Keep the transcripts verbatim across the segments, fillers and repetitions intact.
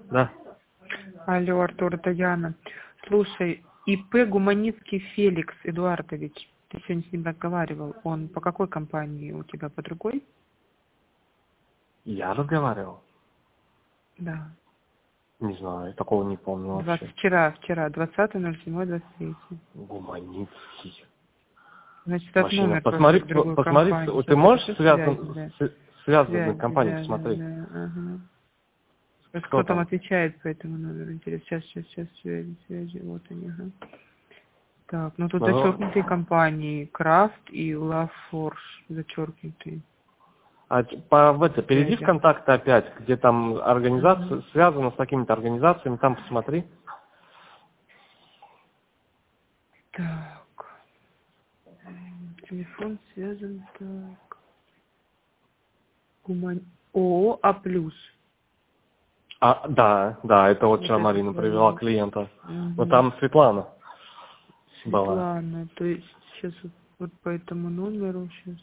Да. Алло, Артур, это Яна. Слушай, ИП Гуманицкий Феликс Эдуардович, ты сегодня с ним разговаривал, он по какой компании у тебя, по другой? Я разговаривал? Да. Не знаю, такого не помню вообще. двадцать, вчера, вчера, двадцатое ноль седьмое двадцать третье. Гуманицкий. Значит, этот Вообще, номер посмотри, просто в другую посмотри, компанию. ты Сейчас можешь напишу связан, связи, да. с, связанную Связи, компанию да, да, посмотреть? да, ага. Вот Кто кто там там? отвечает по этому номеру? Интересно, сейчас, сейчас, сейчас, связи, связи, вот они, ага. Так, ну тут Ну, зачеркнутые компании, Крафт и Лафорж, зачеркнутые. а по, в это, перейди в Связи. контакты опять, где там организация, Ага. связана с какими-то организациями, там посмотри. Так, м, телефон связан, так. Гуман... ООО А плюс. А, да, да, это вот Вот вчера это Марина привела твои. клиента. Но Угу. там Светлана была. Светлана, то есть сейчас вот, вот по этому номеру сейчас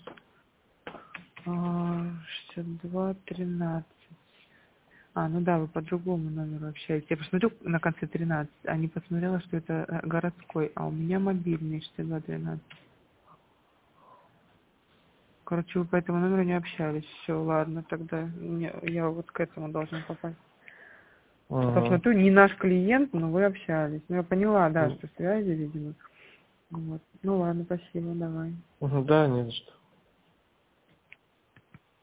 а, шестьдесят два тринадцать. А, ну да, вы по другому номеру общаетесь. Я посмотрю на конце тринадцать, а не посмотрела, что это э, городской, а у меня мобильный шестьдесят два тринадцать. Короче, вы по этому номеру не общались. Все, ладно, тогда мне- я вот к этому должна попасть. Угу. Посмотрю, не наш клиент, но вы общались. Ну, я поняла, да, что связи, видимо. Вот. Ну ладно, спасибо, давай. Угу, да, не за что.